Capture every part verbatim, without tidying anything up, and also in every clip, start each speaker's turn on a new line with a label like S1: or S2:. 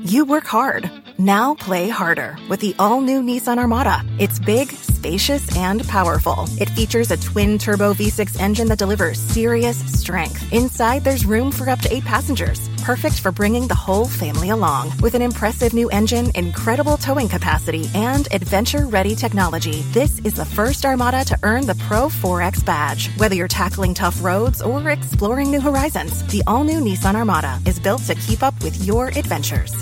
S1: You work hard. Now play harder with the all-new Nissan Armada. It's big, spacious, and powerful. It features a twin-turbo V six engine that delivers serious strength. Inside, there's room for up to eight passengers. Perfect for bringing the whole family along. With an impressive new engine, incredible towing capacity, and adventure-ready technology, this is the first Armada to earn the Pro four X badge. Whether you're tackling tough roads or exploring new horizons, the all-new Nissan Armada is built to keep up with your adventures.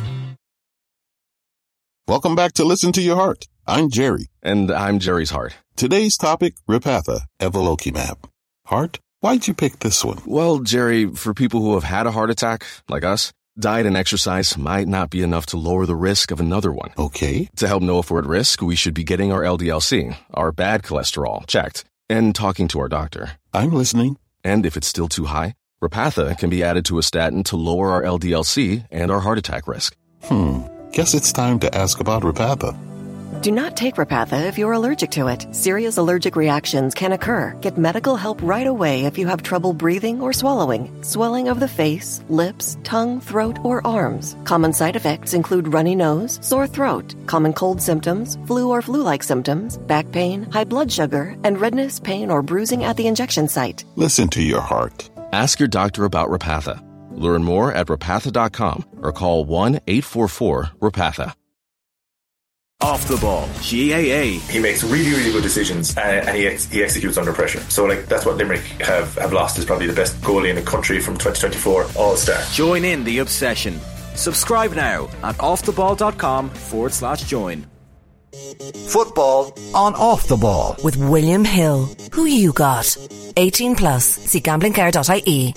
S2: Welcome back to Listen to Your Heart. I'm Jerry.
S3: And I'm Jerry's heart.
S2: Today's topic, Repatha, Evolocumab. Heart, why'd you pick this one?
S3: Well, Jerry, for people who have had a heart attack, like us, diet and exercise might not be enough to lower the risk of another one.
S2: Okay.
S3: To help know if we're at risk, we should be getting our L D L C, our bad cholesterol, checked, and talking to our doctor.
S2: I'm listening.
S3: And if it's still too high, Repatha can be added to a statin to lower our L D L C and our heart attack risk.
S2: Hmm. Guess it's time to ask about Repatha.
S4: Do not take Repatha if you're allergic to it. Serious allergic reactions can occur. Get medical help right away if you have trouble breathing or swallowing, swelling of the face, lips, tongue, throat, or arms. Common side effects include runny nose, sore throat, common cold symptoms, flu or flu-like symptoms, back pain, high blood sugar, and redness, pain, or bruising at the injection site.
S2: Listen to your heart.
S3: Ask your doctor about Repatha. Learn more at repatha dot com or call one eight four four Repatha.
S5: Off the ball, G A A.
S6: He makes really, really good decisions, and, and he ex- he executes under pressure. So, like, that's what Limerick have, have lost. Is probably the best goalie in the country from twenty twenty-four All-Star.
S5: Join in the obsession. Subscribe now at offtheball.com forward slash join.
S7: Football on Off the Ball
S8: with William Hill. Who you got? eighteen plus. See gambling care dot I E.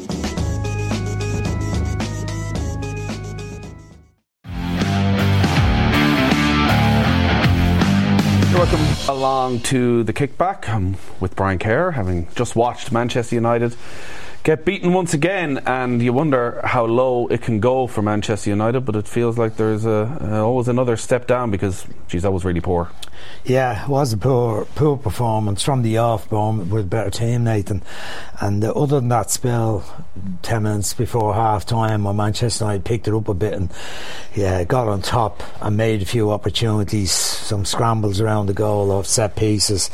S9: Welcome along to The Kickback. I'm with Brian Kerr, having just watched Manchester United get beaten once again, and you wonder how low it can go for Manchester United, but it feels like there's a, uh, always another step down because, geez, that was really poor.
S10: Yeah, it was a poor poor performance from the off, but with a better team, Nathan. And uh, other than that spell, ten minutes before half time, when Manchester United picked it up a bit and yeah, got on top and made a few opportunities, some scrambles around the goal off set pieces.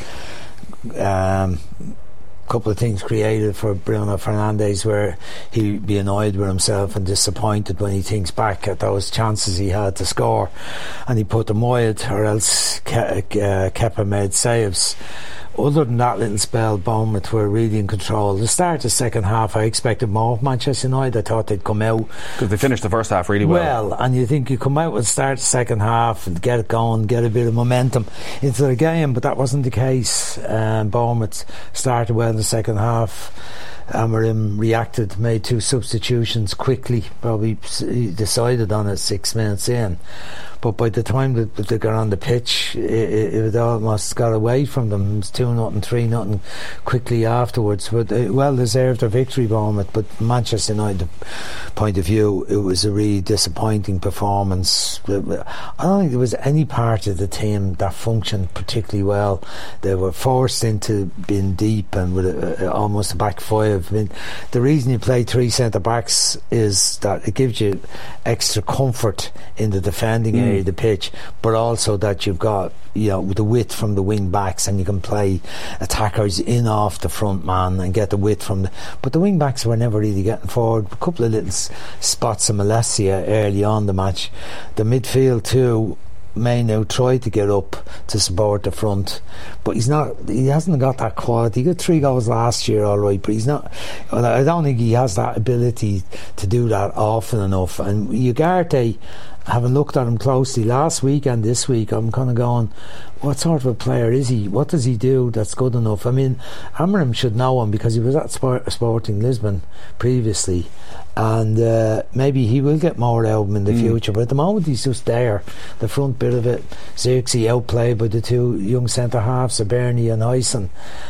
S10: Um, couple of things created for Bruno Fernandes where he'd be annoyed with himself and disappointed when he thinks back at those chances he had to score, and he put them wide, or else Ke- uh, Kepa made saves. Other than that little spell, Bournemouth were really in control. The start of the second half, I expected more of Manchester United. I thought they'd come out,
S9: because they finished the first half really well.
S10: Well, and you think you come out and start the second half and get it going, get a bit of momentum into the game, but that wasn't the case. Um, Bournemouth started well in the second half. Amorim reacted, made two substitutions quickly, probably decided on it six minutes in. But by the time that they got on the pitch, it, it, it almost got away from them. It was two nothing, three nothing quickly afterwards. But they well deserved their victory, Bournemouth. But Manchester United point of view, it was a really disappointing performance. I don't think there was any part of the team that functioned particularly well. They were forced into being deep and with a, a, almost a back five. I mean, the reason you play three centre backs is that it gives you extra comfort in the defending area of the pitch, but also that you've got, you know, the width from the wing backs, and you can play attackers in off the front man and get the width from the. But the wing backs were never really getting forward. A couple of little s- spots of Malaysia early on the match. The midfield too. Mainu tried to get up to support the front, but he's not. He hasn't got that quality. He got three goals last year, all right, but he's not. Well, I don't think he has that ability to do that often enough. And Ugarte, having looked at him closely last week and this week, I'm kind of going, what sort of a player is he? What does he do that's good enough? I mean, Amorim should know him because he was at Sport- Sporting Lisbon previously, and uh, maybe he will get more out of him in the mm. future, but at the moment he's just there, the front bit of it. Zirkzee outplayed by the two young centre halves, Bernie and Huyson.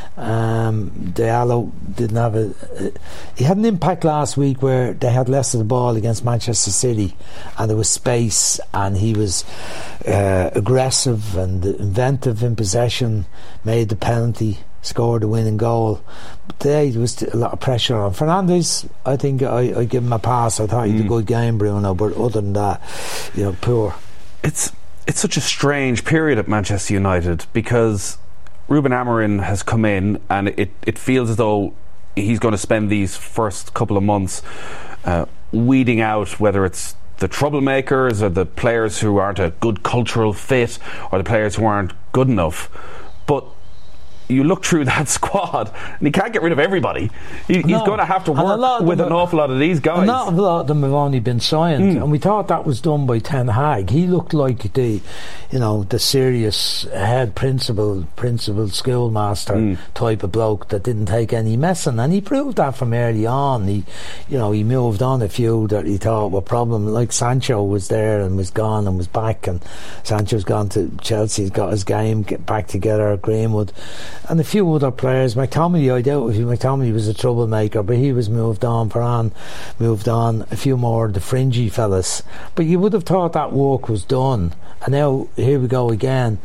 S10: um, Diallo didn't have a, a he had an impact last week where they had less of the ball against Manchester City and there was space, and he was uh, aggressive and inventive in possession, made the penalty scored the winning goal. But today there was a lot of pressure on Fernandes. I think I, I give him a pass. I thought he had mm. a good game, Bruno, but other than that, you know, poor.
S9: It's it's such a strange period at Manchester United, because Ruben Amorim has come in, and it, it feels as though he's going to spend these first couple of months uh, weeding out whether it's the troublemakers or the players who aren't a good cultural fit or the players who aren't good enough. But you look through that squad and he can't get rid of everybody. He, no. He's going to have to work with an awful lot of these guys.
S10: A lot, a lot of them have only been signed, mm. and we thought that was done by Ten Hag. He looked like the, you know, the serious head principal, principal schoolmaster mm. type of bloke that didn't take any messing, and he proved that from early on. He, you know, he moved on a few that he thought were problem. Like Sancho was there and was gone and was back, and Sancho's gone to Chelsea. He's got his game get back together. Greenwood. And a few other players. McTominay, I doubt if McTominay was a troublemaker, but he was moved on. Varane moved on. A few more of the fringy fellas. But you would have thought that work was done. And now here we go again.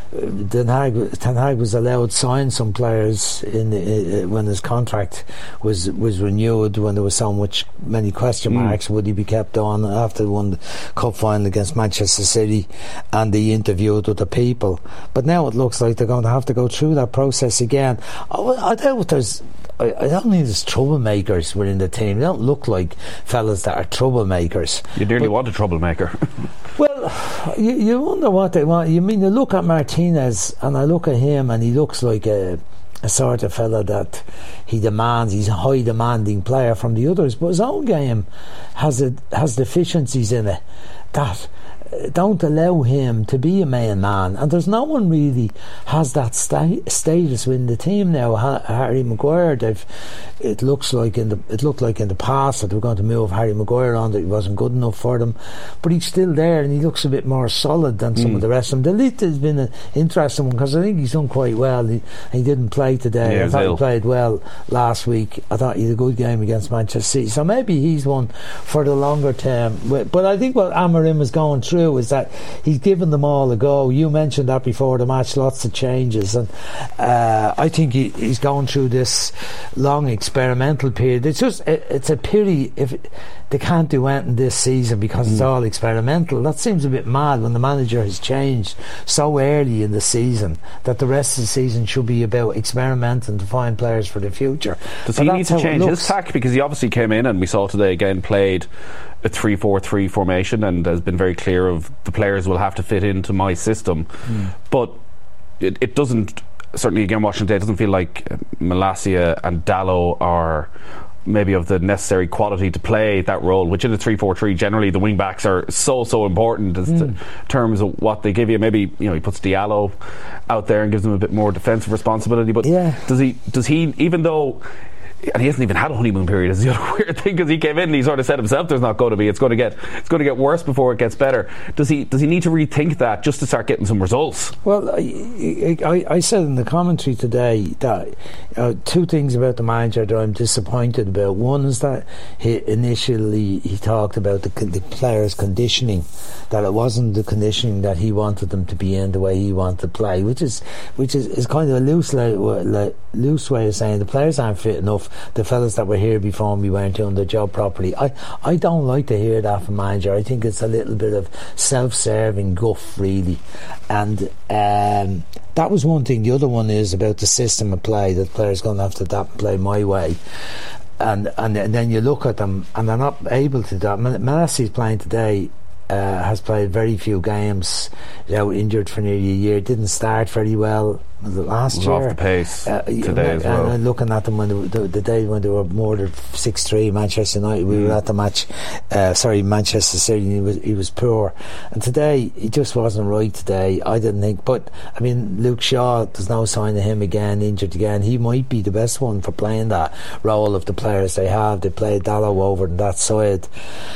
S10: Ten Hag, Ten Hag was allowed to sign some players in the, uh, when his contract was was renewed, when there was so much many question marks. Mm. Would he be kept on after won the cup final against Manchester City, and they interviewed other people? But now it looks like they're going to have to go through that process again. I, I doubt there's I, I don't think there's troublemakers within the team. They don't look like fellas that are troublemakers.
S9: You nearly want a troublemaker.
S10: Well, you, you wonder what they want. You mean, you look at Martinez, and I look at him, and he looks like a, a sort of fella that he demands. He's a high demanding player from the others, but his own game has a, has deficiencies in it that don't allow him to be a main man, and there's no one really has that sta- status within the team now. Ha- Harry Maguire, they've, it looks like in the it looked like in the past that they were going to move Harry Maguire on, that he wasn't good enough for them, but he's still there and he looks a bit more solid than some mm. of the rest of them. The Ligt has been an interesting one, because I think he's done quite well. He, he didn't play today.
S9: Yeah,
S10: I thought
S9: Ill.
S10: he played well last week. I thought he had a good game against Manchester City, so maybe he's one for the longer term. But I think what Amorim is going through is that he's given them all a go. You mentioned that before the match, lots of changes, and uh, I think he, he's going through this long experimental period. It's just it, it's a pity if it, they can't do anything this season because mm. it's all experimental. That seems a bit mad when the manager has changed so early in the season, that the rest of the season should be about experimenting to find players for the future.
S9: Does but he need to change his tack? Because he obviously came in, and we saw today again, played a three four three formation, and has been very clear of the players will have to fit into my system. Mm. But it, it doesn't, certainly again watching today, it doesn't feel like Malacia and Dalot are maybe of the necessary quality to play that role, which in a three four three generally the wing backs are so so important as mm. to terms of what they give you. Maybe, you know, he puts Diallo out there and gives them a bit more defensive responsibility, but yeah. does he does he even though, and he hasn't even had a honeymoon period, is the other weird thing, because he came in and he sort of said himself there's not going to be, it's going to get it's going to get worse before it gets better. Does he does he need to rethink that just to start getting some results?
S10: Well, I, I, I said in the commentary today that uh, two things about the manager that I'm disappointed about. One is that he initially he talked about the, the players' conditioning, that it wasn't the conditioning that he wanted them to be in the way he wanted to play, which is which is, is kind of a loose, like, like, loose way of saying the players aren't fit enough. The fellas that were here before me weren't doing their job properly. I, I don't like to hear that from manager. I think it's a little bit of self-serving guff, really. And um, that was one thing. The other one is about the system of play, that players going to have to adapt and play my way. And, and and then you look at them and they're not able to do that. Malacia is playing today. Uh, has played very few games. He's out injured for nearly a year. Didn't start very well last
S9: was
S10: year.
S9: Off the pace uh, today as well.
S10: And looking at them when they, the, the day when they were murdered six three Manchester United, we mm. were at the match. Uh, sorry, Manchester City. And he was he was poor. And today he just wasn't right. Today, I didn't think. But I mean, Luke Shaw. There's no sign of him again. Injured again. He might be the best one for playing that role of the players they have. They played Dalot over on that side.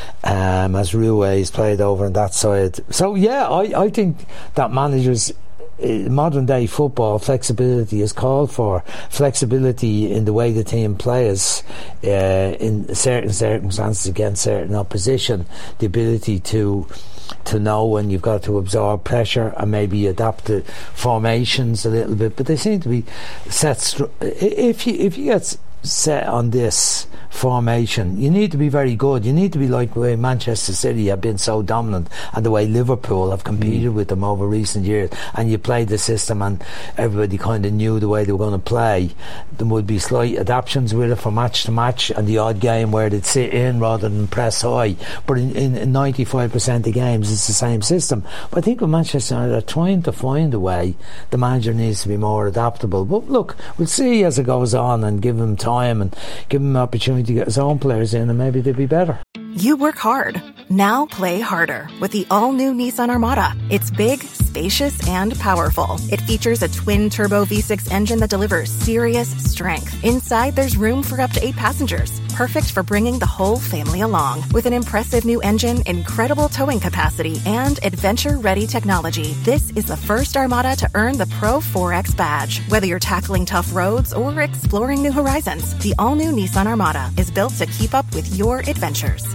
S10: Um, as Ruiz played over on that side. So yeah, I, I think that managers in modern day football, flexibility is called for. Flexibility in the way the team plays, uh, in certain circumstances against certain opposition, the ability to to know when you've got to absorb pressure and maybe adapt the formations a little bit. But they seem to be set. Stru- if you if you get set on this formation, you need to be very good. You need to be like the way Manchester City have been so dominant, and the way Liverpool have competed mm. with them over recent years, and you played the system and everybody kind of knew the way they were going to play. There would be slight adaptations with it from match to match, and the odd game where they'd sit in rather than press high, but in, in, in ninety-five percent of games it's the same system. But I think with Manchester United are trying to find a way, the manager needs to be more adaptable. But look, we'll see as it goes on, and give him time and give him an opportunity to get his own players in, and maybe they'll be better.
S1: You work hard. Now play harder with the all-new Nissan Armada. It's big, spacious, and powerful. It features a twin-turbo V six engine that delivers serious strength. Inside, there's room for up to eight passengers. Perfect for bringing the whole family along. With an impressive new engine, incredible towing capacity, and adventure-ready technology, this is the first Armada to earn the Pro four X badge. Whether you're tackling tough roads or exploring new horizons, the all-new Nissan Armada is built to keep up with your adventures.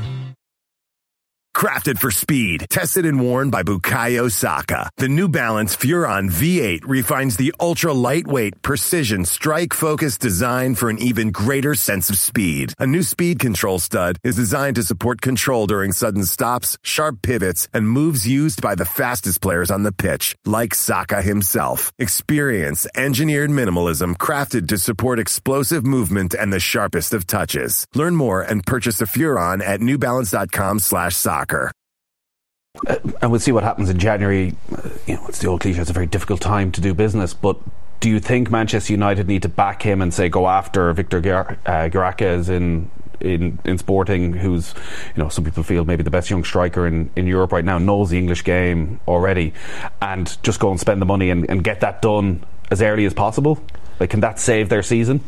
S11: Crafted for speed, tested and worn by Bukayo Saka. The New Balance Furon V eight refines the ultra-lightweight, precision, strike-focused design for an even greater sense of speed. A new speed control stud is designed to support control during sudden stops, sharp pivots, and moves used by the fastest players on the pitch, like Saka himself. Experience engineered minimalism crafted to support explosive movement and the sharpest of touches. Learn more and purchase a Furon at newbalance.com slash soccer.
S9: Uh, and we'll see what happens in January. Uh, you know, it's the old cliche, it's a very difficult time to do business, but do you think Manchester United need to back him and say go after Victor Gar- uh, Gyökeres in, in in Sporting, who's, you know, some people feel maybe the best young striker in, in Europe right now, knows the English game already, and just go and spend the money and, and get that done as early as possible? Like, can that save their season?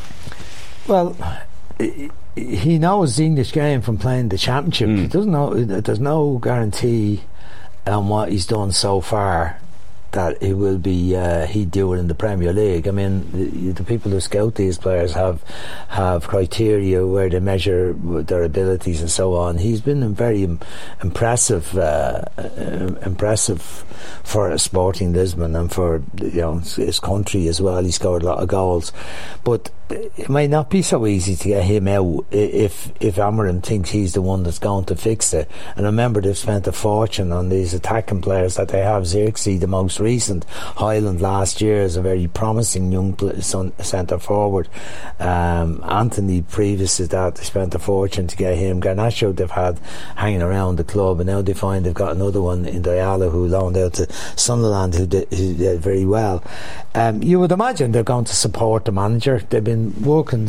S10: Well, it, he knows the English game from playing the Championship. Mm. He doesn't know. There's no guarantee on what he's done so far that it will be uh, he'd do it in the Premier League. I mean, the, the people who scout these players have have criteria where they measure their abilities and so on. He's been very im- impressive, uh, uh, impressive for Sporting Lisbon and for, you know, his country as well. He scored a lot of goals, but it might not be so easy to get him out if if Amorim thinks he's the one that's going to fix it. And remember, they've spent a fortune on these attacking players that they have. Xerxes, the most recent, Highland last year, is a very promising young centre forward. Um, Anthony, previous to that, they spent a fortune to get him. Garnacho they've had hanging around the club, and now they find they've got another one in Diallo who loaned out to Sunderland, who did, who did very well. Um, you would imagine they're going to support the manager. They've been working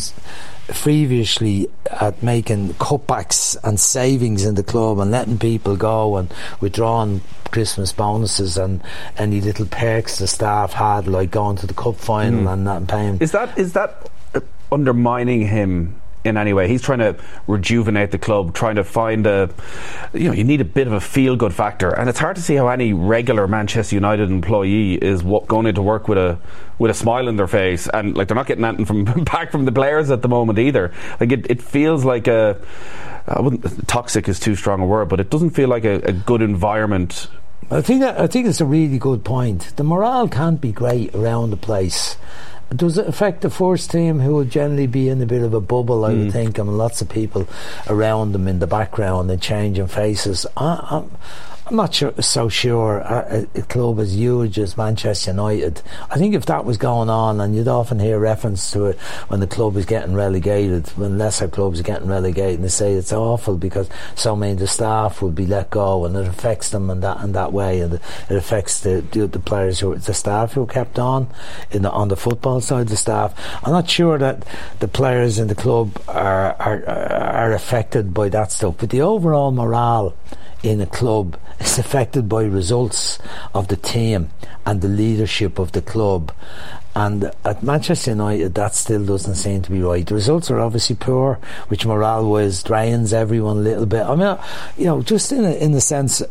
S10: feverishly at making cutbacks and savings in the club and letting people go and withdrawing Christmas bonuses and any little perks the staff had, like going to the cup final mm. and not paying.
S9: Is that is that undermining him in any way? He's trying to rejuvenate the club, trying to find a, you know, you need a bit of a feel-good factor, and it's hard to see how any regular Manchester United employee is what, going into work with a with a smile on their face, and like they're not getting anything from back from the players at the moment either. Like it, it feels like a, I wouldn't, toxic is too strong a word, but it doesn't feel like a, a good environment.
S10: I think that, I think it's a really good point. The morale can't be great around the place. Does it affect the first team, who would generally be in a bit of a bubble, I mm. would think, and lots of people around them in the background and changing faces? I, I'm, I'm not sure, so sure a, a club as huge as Manchester United. I think if that was going on, and you'd often hear reference to it when the club is getting relegated, when lesser clubs are getting relegated, and they say it's awful because so many of the staff will be let go, and it affects them in that in that way, and it affects the the, the players who, the staff who are kept on in the, on the football side of the staff. I'm not sure that the players in the club are are, are affected by that stuff, but the overall morale in a club is affected by results of the team and the leadership of the club. And at Manchester United, that still doesn't seem to be right. The results are obviously poor, which morale-wise drains everyone a little bit. I mean, you know, just in a, in the sense,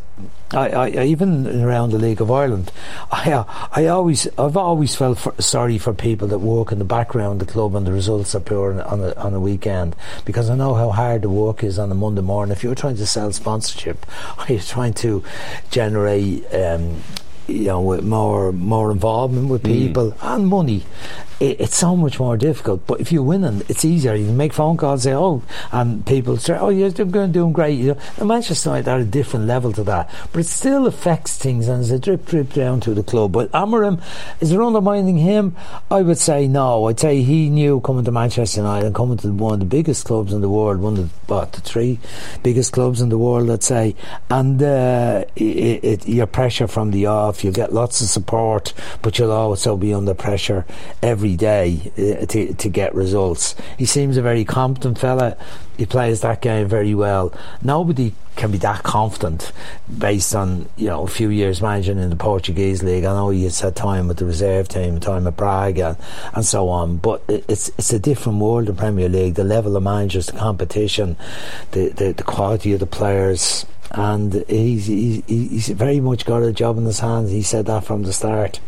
S10: I, I, even around the League of Ireland, I, I always, I've always felt for, sorry for people that work in the background of the club and the results appear on, on, a, on a weekend, because I know how hard the work is on a Monday morning. If you're trying to sell sponsorship, or you're trying to generate, um, you know, with more more involvement with people mm. and money, it, it's so much more difficult. But if you're winning, it's easier. You can make phone calls, say, oh, and people say, oh, you're doing, doing great. You know, and Manchester United are at a different level to that, but it still affects things, and there's a drip drip down to the club. But Amorim, is it undermining him? I would say no. I'd say he knew coming to Manchester United and coming to one of the biggest clubs in the world, one of the, what, the three biggest clubs in the world, I'd say, and uh, it, it, your pressure from the off, you get lots of support, but you'll also be under pressure every day uh, to, to get results. He seems a very competent fella. He plays that game very well. Nobody can be that confident based on, you know, a few years managing in the Portuguese league. I know he has had time with the reserve team, time at Braga and so on, but it's it's a different world in Premier League. The level of managers, the competition, the the, the quality of the players, and he's, he's he's very much got a job in his hands. He said that from the start.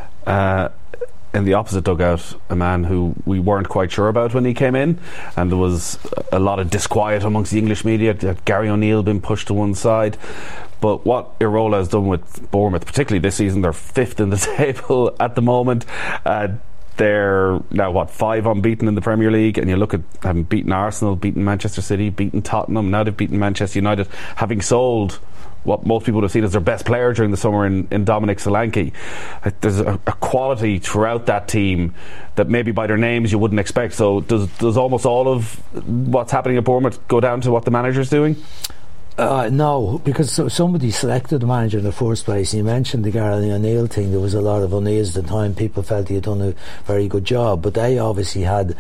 S10: Uh,
S9: in the opposite dugout, a man who we weren't quite sure about when he came in, and there was a lot of disquiet amongst the English media. Gary O'Neill been pushed to one side. But what Irola has done with Bournemouth, particularly this season, they're fifth in the table at the moment. Uh, they're now, what, five unbeaten in the Premier League, and you look at having beaten Arsenal, beaten Manchester City, beaten Tottenham, now they've beaten Manchester United, having sold what most people would have seen as their best player during the summer in, in Dominic Solanke. There's a, a quality throughout that team that maybe by their names you wouldn't expect. So does does almost all of what's happening at Bournemouth go down to what the manager's doing?
S10: Uh, no, because so somebody selected the manager in the first place. You mentioned the Gary O'Neill thing. There was a lot of unease at the time. People felt he had done a very good job, but they obviously had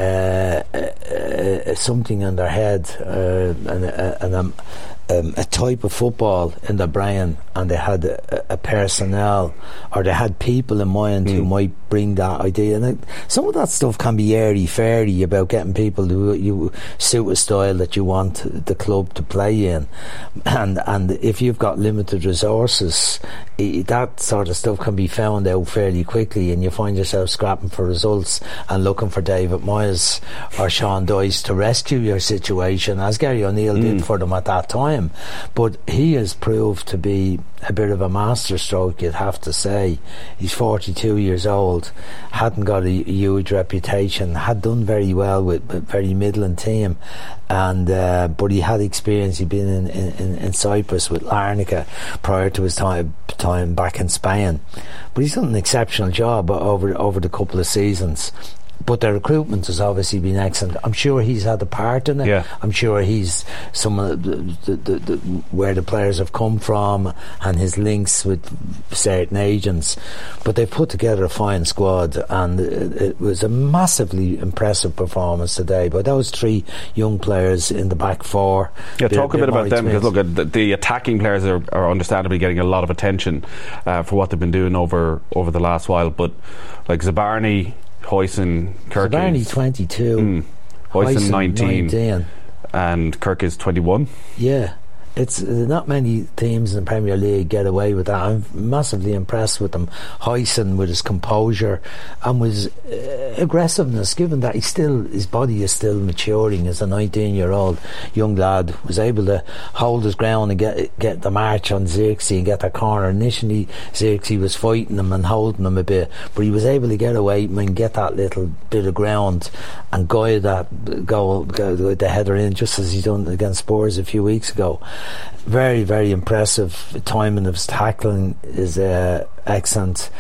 S10: uh, uh, uh, something in their head uh, and, uh, and um, um, a type of football in their brain, and they had a, a personnel, or they had people in mind mm. who might bring that idea. And it, some of that stuff can be airy-fairy about getting people who you suit a style that you want the club to play in. And and if you've got limited resources, it, that sort of stuff can be found out fairly quickly, and you find yourself scrapping for results and looking for David Moyes or Sean Dyche to rescue your situation, as Gary O'Neill mm. did for them at that time. But he has proved to be a bit of a masterstroke, you'd have to say. He's forty-two years old, hadn't got a huge reputation, had done very well with a very middling team, and uh, but he had experience. He'd been in, in, in Cyprus with Larnaca prior to his time time back in Spain, but he's done an exceptional job over over the couple of seasons. But the recruitment has obviously been excellent. I'm sure he's had a part in it. Yeah. I'm sure he's some of the, the, the, the where the players have come from and his links with certain agents. But they've put together a fine squad, and it, it was a massively impressive performance today by those three young players in the back four.
S9: Yeah, talk a bit about them, because look, the, the attacking players are, are understandably getting a lot of attention uh, for what they've been doing over over the last while. But like Zabarny, Huijsen, Kirk
S10: Zabarny twenty-two,
S9: mm, Huijsen nineteen, nineteen, and Kirk is twenty-one.
S10: Yeah, it's uh, not many teams in the Premier League get away with that. I'm massively impressed with them. Huijsen, with his composure and with uh, aggressiveness, given that he still his body is still maturing as a nineteen year old young lad, was able to hold his ground and get get the march on Zirkzee and get that corner. Initially Zirkzee was fighting him and holding him a bit, but he was able to get away and get that little bit of ground and guide that goal, the header in, just as he done against Spurs a few weeks ago. Very, very impressive. Timing of his tackling is uh, excellent.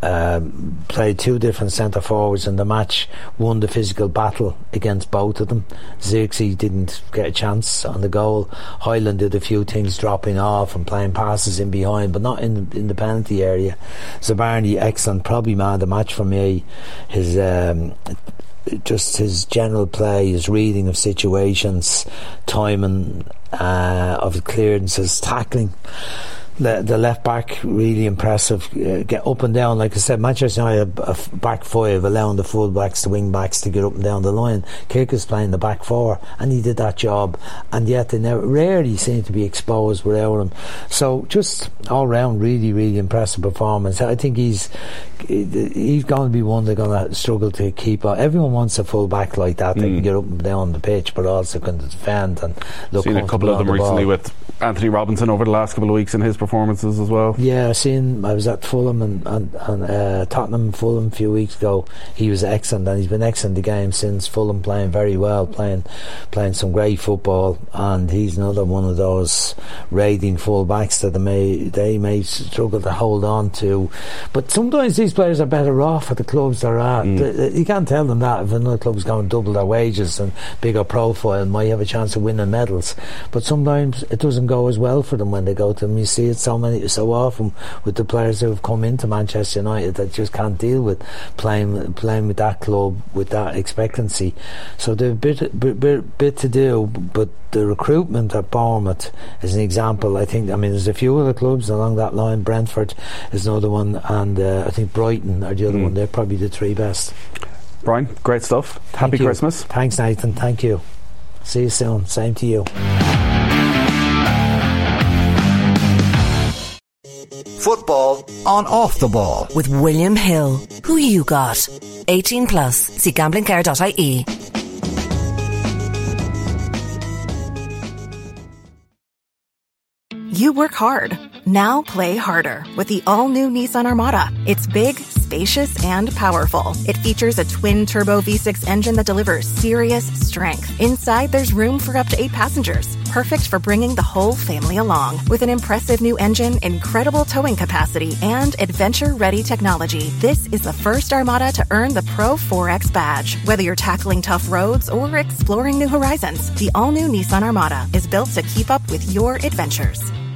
S10: Um, played two different centre forwards in the match, won the physical battle against both of them. Zirkzee didn't get a chance on the goal. Hyland did a few things, dropping off and playing passes in behind, but not in, in the penalty area. Zabarny, excellent, probably man of the match for me. His um, just his general play, his reading of situations, timing uh, of clearances, tackling. the, the left back really impressive. Uh, get up and down, like I said, Manchester United a f- back five, allowing the full backs, the wing backs to get up and down the line. Kirk is playing the back four, and he did that job, and yet they never rarely seem to be exposed without him. So just all round, really, really impressive performance. I think he's he's going to be one they're going to struggle to keep on. Everyone wants a full back like that that mm. can get up and down the pitch, but also can defend and look.
S9: Seen a couple of them the recently ball. With Anthony Robinson over the last couple of weeks in his performances as well.
S10: Yeah, I seen. I was at Fulham and, and, and uh, Tottenham Fulham a few weeks ago. He was excellent, and he's been excellent the game since. Fulham playing very well, playing playing some great football, and he's another one of those raiding full backs that they may they may struggle to hold on to. But sometimes these players are better off at the clubs they're at. Mm. You can't tell them that if another club's going to double their wages and bigger profile, might have a chance of winning medals. But sometimes it doesn't go as well for them when they go to them. You see it so many so often with the players who have come into Manchester United that just can't deal with playing playing with that club with that expectancy. So they've a bit, bit, bit, bit to do, but the recruitment at Bournemouth is an example. I think, I mean, there's a few other clubs along that line. Brentford is another one, and uh, I think Brighton are the other mm. one. They're probably the three best.
S9: Brian, great stuff.
S10: Thank
S9: Happy
S10: you.
S9: Christmas.
S10: Thanks, Nathan. Thank you. See you soon. Same to you.
S7: Football on Off the Ball
S8: with William Hill. Who you got? eighteen plus. See gambling care dot I E.
S1: You work hard. Now play harder with the all-new Nissan Armada. It's big, spacious, and powerful. It features a twin-turbo V six engine that delivers serious strength. Inside, there's room for up to eight passengers. Perfect for bringing the whole family along. With an impressive new engine, incredible towing capacity, and adventure-ready technology, this is the first Armada to earn the Pro four X badge. Whether you're tackling tough roads or exploring new horizons, the all-new Nissan Armada is built to keep up with your adventures.